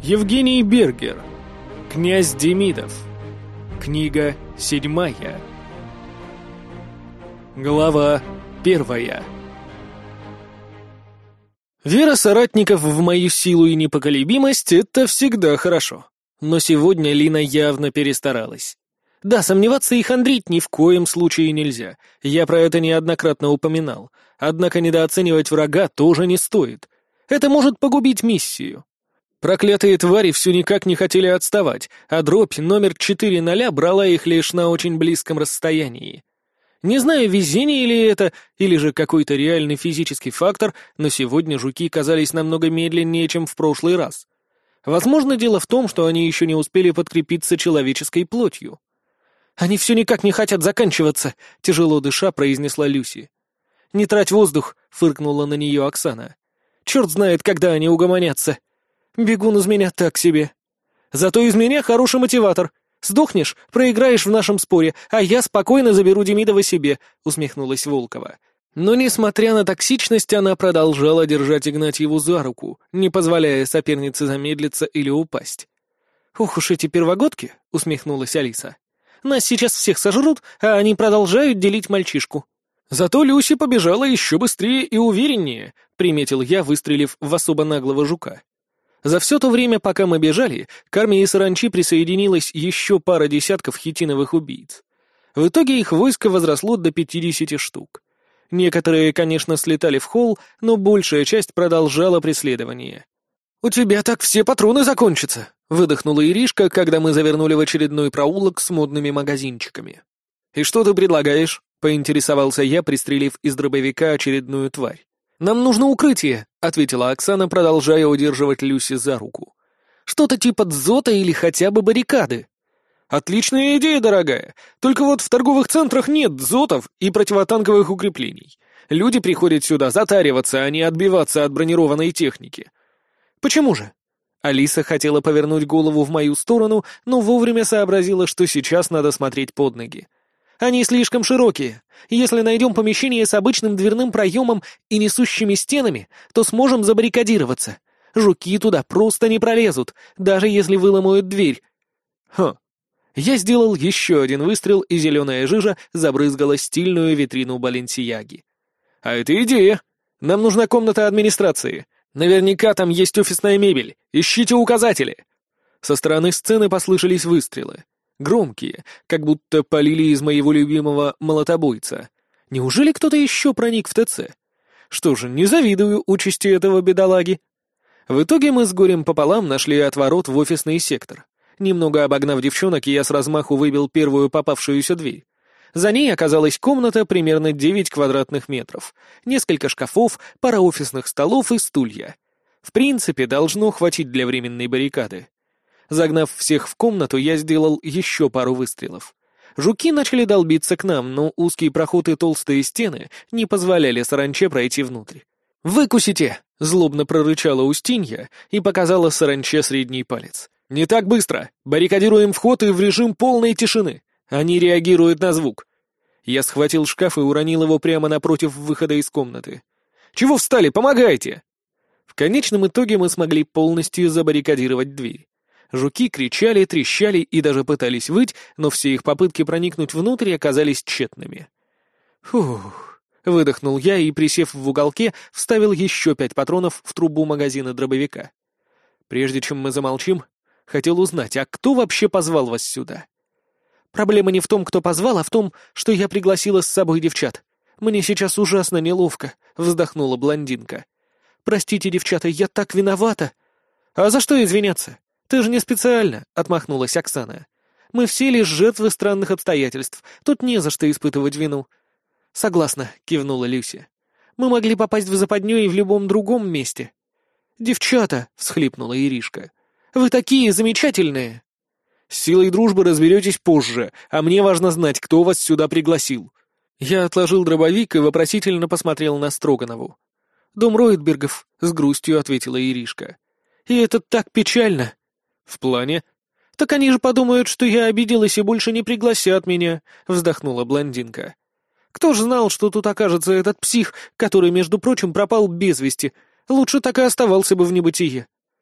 Евгений Бергер. Князь Демидов. Книга 7. Глава 1. Вера соратников в мою силу и непоколебимость — это всегда хорошо. Но сегодня Лина явно перестаралась. Да, сомневаться и хандрить ни в коем случае нельзя. Я про это неоднократно упоминал. Однако недооценивать врага тоже не стоит. Это может погубить миссию. Проклятые твари все никак не хотели отставать, а дробь номер 4-0 брала их лишь на очень близком расстоянии. Не знаю, везение ли это, или же какой-то реальный физический фактор, но сегодня жуки казались намного медленнее, чем в прошлый раз. Возможно, дело в том, что они еще не успели подкрепиться человеческой плотью. «Они все никак не хотят заканчиваться», — тяжело дыша произнесла Люси. «Не трать воздух», — фыркнула на нее Оксана. «Черт знает, когда они угомонятся. Бегун из меня так себе. Зато из меня хороший мотиватор. Сдохнешь, проиграешь в нашем споре, а я спокойно заберу Демидова себе», — усмехнулась Волкова. Но, несмотря на токсичность, она продолжала держать Игнатьеву за руку, не позволяя сопернице замедлиться или упасть. «Ох уж эти первогодки», — усмехнулась Алиса. «Нас сейчас всех сожрут, а они продолжают делить мальчишку». «Зато Люси побежала еще быстрее и увереннее», — приметил я, выстрелив в особо наглого жука. За все то время, пока мы бежали, к армии саранчи присоединилась еще пара десятков хитиновых убийц. В итоге их войско возросло до 50 штук. Некоторые, конечно, слетали в холл, но большая часть продолжала преследование. «У тебя так все патроны закончатся», — выдохнула Иришка, когда мы завернули в очередной проулок с модными магазинчиками. «И что ты предлагаешь?» — поинтересовался я, пристрелив из дробовика очередную тварь. «Нам нужно укрытие», — ответила Оксана, продолжая удерживать Люси за руку. «Что-то типа дзота или хотя бы баррикады». «Отличная идея, дорогая. Только вот в торговых центрах нет дзотов и противотанковых укреплений. Люди приходят сюда затариваться, а не отбиваться от бронированной техники». «Почему же?» Алиса хотела повернуть голову в мою сторону, но вовремя сообразила, что сейчас надо смотреть под ноги. «Они слишком широкие. Если найдем помещение с обычным дверным проемом и несущими стенами, то сможем забаррикадироваться. Жуки туда просто не пролезут, даже если выломают дверь». «Хм». Я сделал еще один выстрел, и зеленая жижа забрызгала стильную витрину Баленсияги. «А это идея. Нам нужна комната администрации. Наверняка там есть офисная мебель. Ищите указатели». Со стороны сцены послышались выстрелы. Громкие, как будто полили из моего любимого молотобойца. Неужели кто-то еще проник в ТЦ? Что же, не завидую участи этого бедолаги. В итоге мы с горем пополам нашли отворот в офисный сектор. Немного обогнав девчонок, я с размаху выбил первую попавшуюся дверь. За ней оказалась комната примерно 9 квадратных метров. Несколько шкафов, пара офисных столов и стулья. В принципе, должно хватить для временной баррикады. Загнав всех в комнату, я сделал еще пару выстрелов. Жуки начали долбиться к нам, но узкий проход и толстые стены не позволяли саранче пройти внутрь. «Выкусите!» — злобно прорычала Устинья и показала саранче средний палец. «Не так быстро! Баррикадируем вход и в режим полной тишины! Они реагируют на звук!» Я схватил шкаф и уронил его прямо напротив выхода из комнаты. «Чего встали? Помогайте!» В конечном итоге мы смогли полностью забаррикадировать дверь. Жуки кричали, трещали и даже пытались выть, но все их попытки проникнуть внутрь оказались тщетными. «Фух», — выдохнул я и, присев в уголке, вставил еще 5 патронов в трубу магазина дробовика. Прежде чем мы замолчим, хотел узнать, а кто вообще позвал вас сюда? «Проблема не в том, кто позвал, а в том, что я пригласила с собой девчат. Мне сейчас ужасно неловко», — вздохнула блондинка. «Простите, девчата, я так виновата». «А за что извиняться? Ты же не специально», — отмахнулась Оксана. «Мы все лишь жертвы странных обстоятельств. Тут не за что испытывать вину». «Согласна», — кивнула Люся. «Мы могли попасть в западню и в любом другом месте». «Девчата», — всхлипнула Иришка, — «вы такие замечательные». «С силой дружбы разберетесь позже, а мне важно знать, кто вас сюда пригласил». Я отложил дробовик и вопросительно посмотрел на Строганову. «Дом Ройтбергов», — с грустью ответила Иришка. «И это так печально». «В плане?» «Так они же подумают, что я обиделась и больше не пригласят меня», — вздохнула блондинка. «Кто ж знал, что тут окажется этот псих, который, между прочим, пропал без вести? Лучше так и оставался бы в небытие».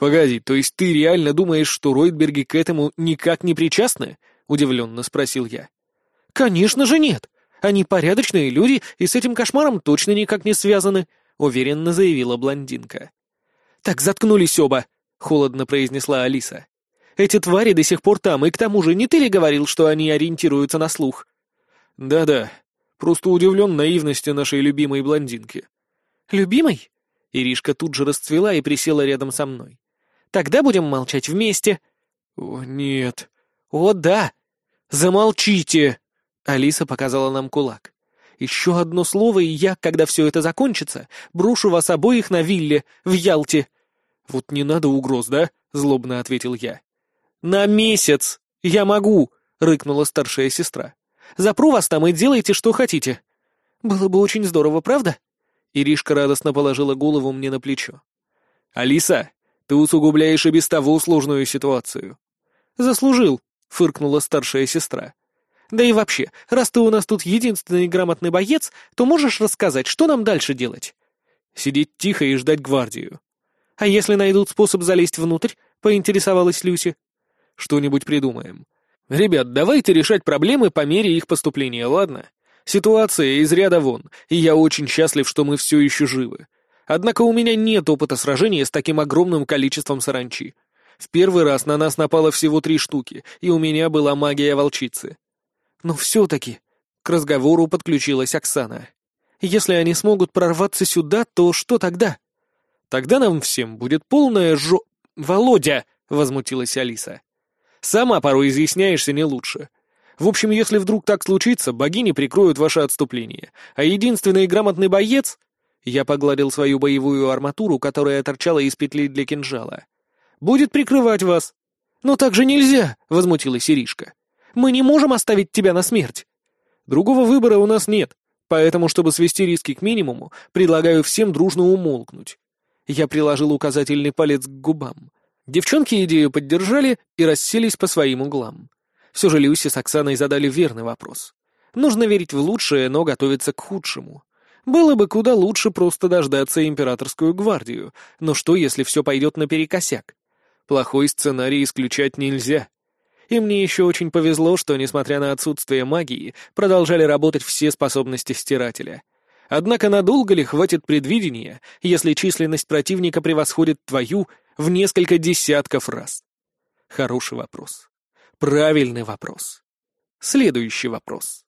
«Погоди, то есть ты реально думаешь, что Ройтберги к этому никак не причастны?» — удивленно спросил я. «Конечно же нет. Они порядочные люди и с этим кошмаром точно никак не связаны», — уверенно заявила блондинка. «Так заткнулись оба», — холодно произнесла Алиса. «Эти твари до сих пор там, и к тому же не ты ли говорил, что они ориентируются на слух?» «Да-да, просто удивлен наивности нашей любимой блондинки». «Любимой?» Иришка тут же расцвела и присела рядом со мной. «Тогда будем молчать вместе». «О, нет». «О, да». «Замолчите!» Алиса показала нам кулак. «Еще одно слово, и я, когда все это закончится, брошу вас обоих на вилле в Ялте». «Вот не надо угроз, да?» — злобно ответил я. «На месяц! Я могу!» — рыкнула старшая сестра. «Запру вас там и делайте, что хотите». «Было бы очень здорово, правда?» Иришка радостно положила голову мне на плечо. «Алиса, ты усугубляешь и без того сложную ситуацию». «Заслужил», — фыркнула старшая сестра. «Да и вообще, раз ты у нас тут единственный грамотный боец, то можешь рассказать, что нам дальше делать?» «Сидеть тихо и ждать гвардию». «А если найдут способ залезть внутрь?» — поинтересовалась Люси. «Что-нибудь придумаем. Ребят, давайте решать проблемы по мере их поступления, ладно? Ситуация из ряда вон, и я очень счастлив, что мы все еще живы. Однако у меня нет опыта сражения с таким огромным количеством саранчи. В первый раз на нас напало всего 3 штуки, и у меня была магия волчицы». «Но все-таки...» — к разговору подключилась Оксана. «Если они смогут прорваться сюда, то что тогда?» «Тогда нам всем будет полная «Володя!» — возмутилась Алиса. «Сама порой изъясняешься не лучше. В общем, если вдруг так случится, богини прикроют ваше отступление, а единственный грамотный боец...» Я погладил свою боевую арматуру, которая торчала из петли для кинжала. «Будет прикрывать вас». «Но так же нельзя!» — возмутилась Иришка. «Мы не можем оставить тебя на смерть!» «Другого выбора у нас нет, поэтому, чтобы свести риски к минимуму, предлагаю всем дружно умолкнуть». Я приложил указательный палец к губам. Девчонки идею поддержали и расселись по своим углам. Все же Люси с Оксаной задали верный вопрос. Нужно верить в лучшее, но готовиться к худшему. Было бы куда лучше просто дождаться императорскую гвардию, но что, если все пойдет наперекосяк? Плохой сценарий исключать нельзя. И мне еще очень повезло, что, несмотря на отсутствие магии, продолжали работать все способности стирателя. Однако надолго ли хватит предвидения, если численность противника превосходит твою в несколько десятков раз? Хороший вопрос. Правильный вопрос. Следующий вопрос.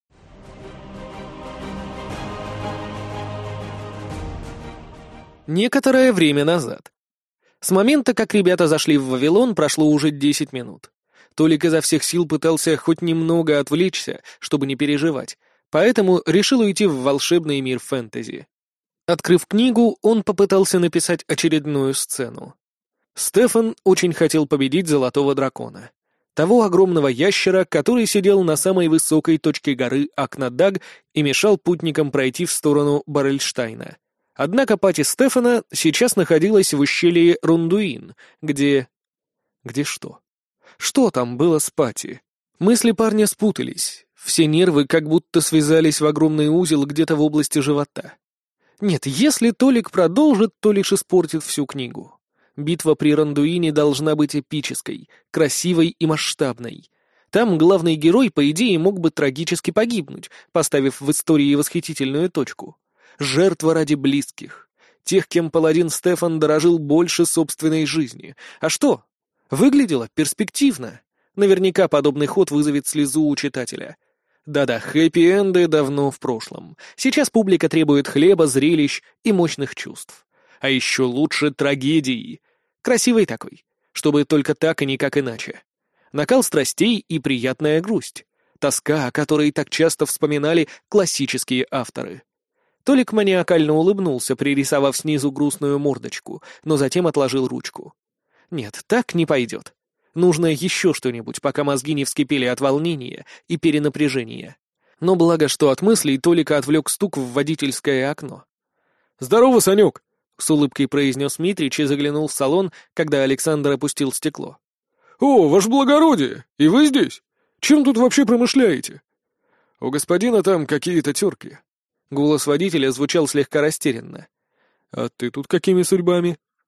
Некоторое время назад. С момента, как ребята зашли в Вавилон, прошло уже 10 минут. Толик изо всех сил пытался хоть немного отвлечься, чтобы не переживать, поэтому решил уйти в волшебный мир фэнтези. Открыв книгу, он попытался написать очередную сцену. Стефан очень хотел победить Золотого Дракона. Того огромного ящера, который сидел на самой высокой точке горы Акнадаг и мешал путникам пройти в сторону Барельштайна. Однако пати Стефана сейчас находилась в ущелье Рундуин, где... Где что? Что там было с пати? Мысли парня спутались. Все нервы как будто связались в огромный узел где-то в области живота. Нет, если Толик продолжит, то лишь испортит всю книгу. Битва при Рандуине должна быть эпической, красивой и масштабной. Там главный герой, по идее, мог бы трагически погибнуть, поставив в истории восхитительную точку. Жертва ради близких. Тех, кем паладин Стефан дорожил больше собственной жизни. А что? Выглядело перспективно. Наверняка подобный ход вызовет слезу у читателя. Да-да, хэппи-энды давно в прошлом. Сейчас публика требует хлеба, зрелищ и мощных чувств. А еще лучше трагедии. Красивой такой, чтобы только так и никак иначе. Накал страстей и приятная грусть. Тоска, о которой так часто вспоминали классические авторы. Толик маниакально улыбнулся, пририсовав снизу грустную мордочку, но затем отложил ручку. Нет, так не пойдет. Нужно еще что-нибудь, пока мозги не вскипели от волнения и перенапряжения. Но благо, что от мыслей Толика отвлек стук в водительское окно. «Здорово, Санек!» — с улыбкой произнес Митрич и заглянул в салон, когда Александр опустил стекло. «О, ваше благородие! И вы здесь? Чем тут вообще промышляете?» «У господина там какие-то терки». Голос водителя звучал слегка растерянно. «А ты тут какими судьбами?»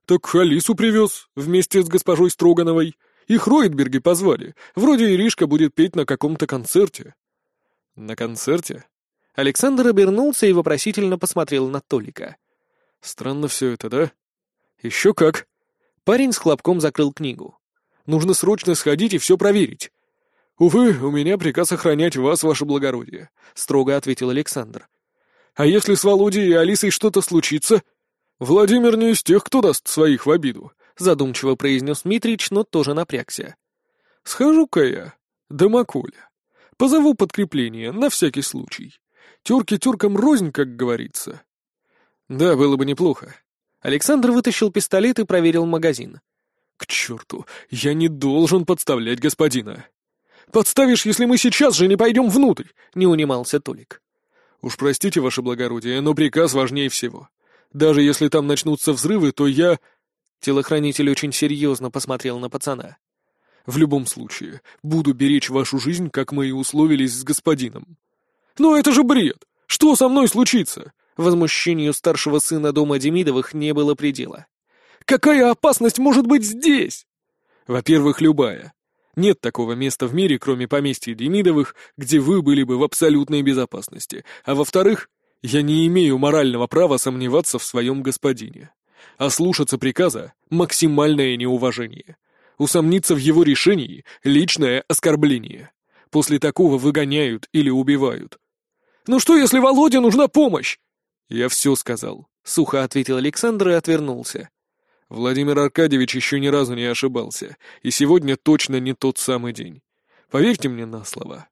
Так Алису привез, вместе с госпожой Строгановой. Их Ройтберги позвали. Вроде Иришка будет петь на каком-то концерте». «На концерте?» Александр обернулся и вопросительно посмотрел на Толика. «Странно все это, да?» «Еще как». Парень с хлопком закрыл книгу. «Нужно срочно сходить и все проверить». «Увы, у меня приказ охранять вас, ваше благородие», — строго ответил Александр. «А если с Володей и Алисой что-то случится?» «Владимир не из тех, кто даст своих в обиду», — задумчиво произнес Митрич, но тоже напрягся. «Схожу-ка я, до Маколя. Позову подкрепление, на всякий случай. Тёрки тёркам рознь, как говорится». «Да, было бы неплохо». Александр вытащил пистолет и проверил магазин. «К черту, я не должен подставлять господина». «Подставишь, если мы сейчас же не пойдем внутрь», — не унимался Толик. «Уж простите, ваше благородие, но приказ важнее всего. Даже если там начнутся взрывы, то я...» Телохранитель очень серьезно посмотрел на пацана. «В любом случае, буду беречь вашу жизнь, как мы и условились с господином». «Но это же бред! Что со мной случится?» Возмущению старшего сына дома Демидовых не было предела. «Какая опасность может быть здесь?» «Во-первых, любая. Нет такого места в мире, кроме поместья Демидовых, где вы были бы в абсолютной безопасности. А во-вторых, я не имею морального права сомневаться в своем господине. А слушаться приказа — максимальное неуважение. Усомниться в его решении — личное оскорбление. После такого выгоняют или убивают». «Ну что, если Володе нужна помощь?» «Я все сказал», — сухо ответил Александр и отвернулся. Владимир Аркадьевич еще ни разу не ошибался, и сегодня точно не тот самый день. Поверьте мне на слово.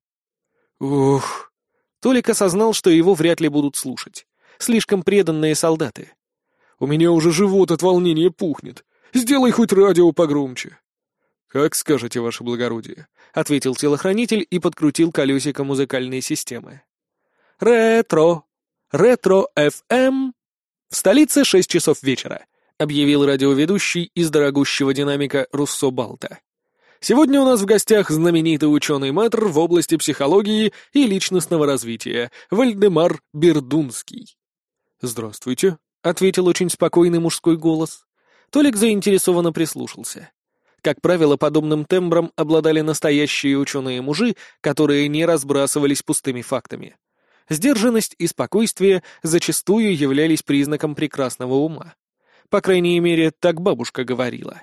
Ух. Толик осознал, что его вряд ли будут слушать. Слишком преданные солдаты. У меня уже живот от волнения пухнет. Сделай хоть радио погромче. Как скажете, ваше благородие, ответил телохранитель и подкрутил колесико музыкальной системы. Ретро. Ретро FM. В столице 6 часов вечера. Объявил радиоведущий из дорогущего динамика Руссо Балта. Сегодня у нас в гостях знаменитый ученый-мэтр в области психологии и личностного развития Вальдемар Бердунский. «Здравствуйте», — ответил очень спокойный мужской голос. Толик заинтересованно прислушался. Как правило, подобным тембром обладали настоящие ученые-мужи, которые не разбрасывались пустыми фактами. Сдержанность и спокойствие зачастую являлись признаком прекрасного ума. По крайней мере, так бабушка говорила.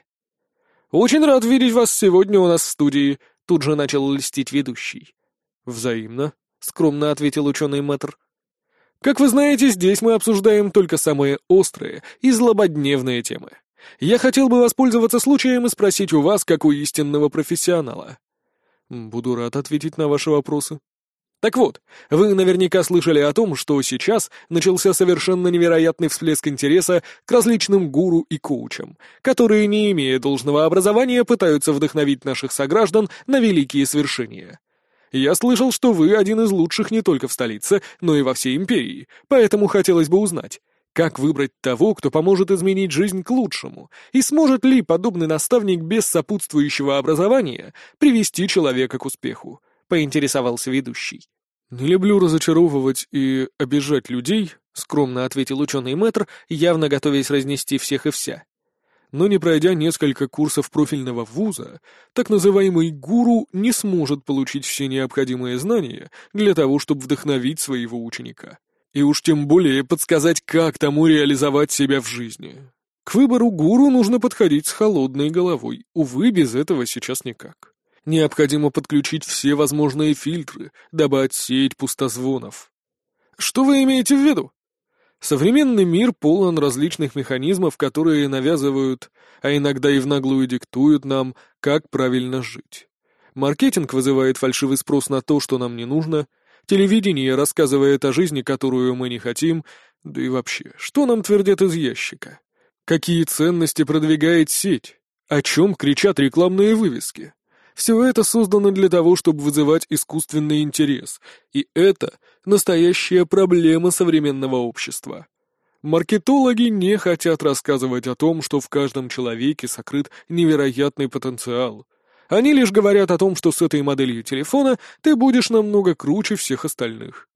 «Очень рад видеть вас сегодня у нас в студии», — тут же начал льстить ведущий. «Взаимно», — скромно ответил ученый-мэтр. «Как вы знаете, здесь мы обсуждаем только самые острые и злободневные темы. Я хотел бы воспользоваться случаем и спросить у вас, как у истинного профессионала». «Буду рад ответить на ваши вопросы». Так вот, вы наверняка слышали о том, что сейчас начался совершенно невероятный всплеск интереса к различным гуру и коучам, которые, не имея должного образования, пытаются вдохновить наших сограждан на великие свершения. Я слышал, что вы один из лучших не только в столице, но и во всей империи, поэтому хотелось бы узнать, как выбрать того, кто поможет изменить жизнь к лучшему, и сможет ли подобный наставник без сопутствующего образования привести человека к успеху. Поинтересовался ведущий. «Не люблю разочаровывать и обижать людей», — скромно ответил ученый-мэтр, явно готовясь разнести всех и вся. «Но не пройдя несколько курсов профильного вуза, так называемый гуру не сможет получить все необходимые знания для того, чтобы вдохновить своего ученика. И уж тем более подсказать, как тому реализовать себя в жизни. К выбору гуру нужно подходить с холодной головой, увы, без этого сейчас никак. Необходимо подключить все возможные фильтры, дабы отсеять пустозвонов». «Что вы имеете в виду?» «Современный мир полон различных механизмов, которые навязывают, а иногда и в наглую диктуют нам, как правильно жить. Маркетинг вызывает фальшивый спрос на то, что нам не нужно, телевидение рассказывает о жизни, которую мы не хотим, да и вообще, что нам твердят из ящика? Какие ценности продвигает сеть? О чем кричат рекламные вывески? Все это создано для того, чтобы вызывать искусственный интерес, и это настоящая проблема современного общества. Маркетологи не хотят рассказывать о том, что в каждом человеке сокрыт невероятный потенциал. Они лишь говорят о том, что с этой моделью телефона ты будешь намного круче всех остальных.